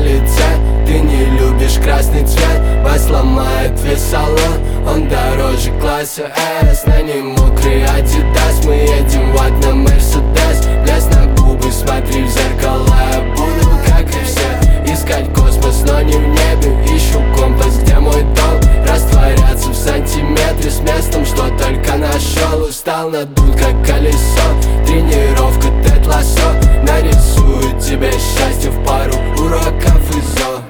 лице. Ты не любишь красный цвет, бас ломает весь салон. Он дороже класса S, на нем мокрый Адидас. Мы едем в одном Мерседес, блеск на губы, смотри в зеркало. Я буду, как и все, искать космос, но не в небе. Ищу компас, где мой дом, растворяться в сантиметре с местом, что только нашел. Устал, надут, как колесо, тренировка Тед Лассо. Нарисую тебе счастье в пару уроков ИЗО.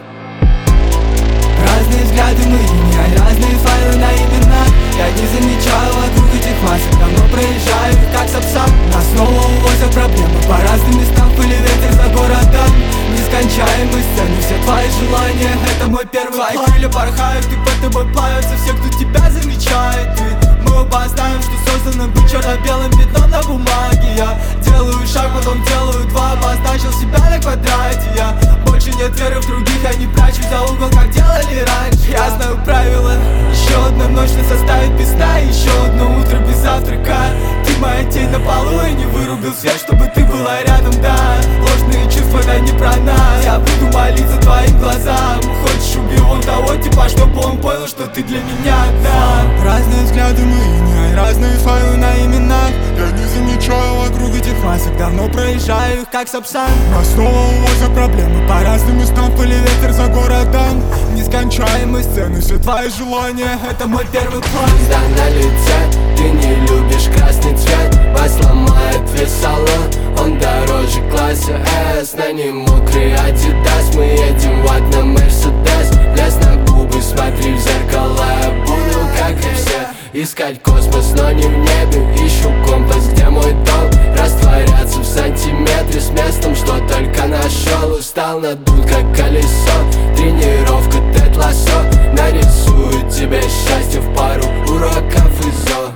Разные взгляды мы меняем, разные файлы на именах. Я не замечаю вокруг этих масок, давно проезжаю их как сапсан. Нас снова увозят проблемы по разным местам, пыль и ветер за городом. Нескончаемые сцены, все твои желания, это мой первый план. Твои крылья порхают, и под тобой плавятся все, кто тебя замечает. Мы оба знаем, что созданы быть черно-белым пятном на бумаге. Я делаю шаг, потом делаю два, обозначил себя на квадрате. Я больше нет веры в других, я не прячусь за угол, как делали раньше. Я знаю правила, еще одна ночь нас оставит без сна, еще одно утро без завтрака. Ты моя тень на полу, и не вырубил свет, чтобы ты была рядом, да. Ложные чувства, да не про нас. Я буду молиться твоим глазам. Хочешь, убей вон того типа, чтобы он понял, что ты для меня одна. Разные взгляды мы меняем, разные файлы на именах. Я не замечаю вокруг этих масок, давно проезжаю их как сапсан. Нас снова увозят проблемы по разным местам, пыль и ветер за городом. Нескончаемые сцены, все твои желания, это мой первый план. Звезда на лице, ты не любишь красный цвет, бас ломает весь салон. Он дороже класса S, на нем мокрый Адидас. Мы едем в одном Мерседес, блеск на губы, смотри в зеркало. Я буду, как и все, искать космос, но не в небе. Ищу компас, где мой дом, растворяться в сантиметре с местом, что только нашел. Устал, надут, как колесо, тренировка Тед Лассо. Нарисую тебе счастье в пару уроков ИЗО.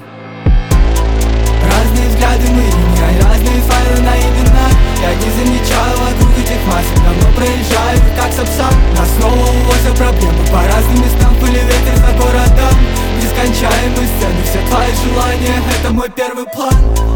Разные взгляды мы меняем, разные файлы на именах. Я не замечаю вокруг этих масок, давно проезжаю их как сапсан. Нас снова увозят проблемы по разным местам, пыль и ветер за городом. Нескончаемые сцены, все твои желания, это мой первый план.